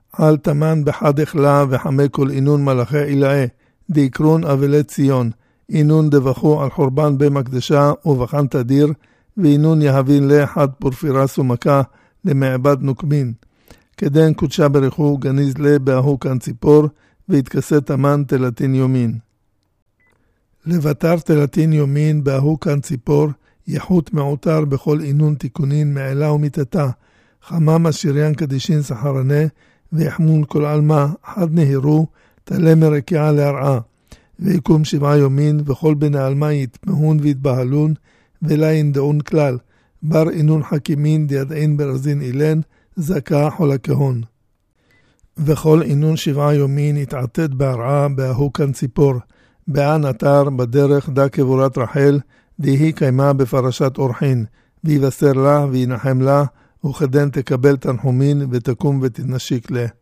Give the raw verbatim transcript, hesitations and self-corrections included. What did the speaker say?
על תמן בחד אכלה וחמי כל אינון מלאכי אילאה, דיקרון אבלי ציון, אינון דבחו על חורבן במקדשה ובחן תדיר, ואינון יהבין לחד פורפירס ומכה למעבד נוקמין. כדן קודשה ברכו גניז לה באהו כאן ציפור, והתכסה תמן תלתין יומין. לבטר תלתין יומין באהו כאן ציפור, יחוט מעוטר בכל אינון תיקונין מעלה ומיתתה, חמם אשיריין קדישין סחרנה, ויחמון כל עלמה, חד נהירו, תלה מרקיעה להרעה, ויקום שבעה יומין, וכל בני עלמה יתמהון ויתבהלון, ולה ינדעון כלל, בר אינון חכימין דידעין ברזין אילן, זכה חול הכהון. וכל אינון שבעה יומין יתעתד בהרעה, באהו כאן ציפור, בען אתר בדרך דה קבורת רחל, דיהי קיימה בפרשת אורחין, ויבשר לה וינחם לה, וכדן תקבל תנחומין ותקום ותנשיק לה.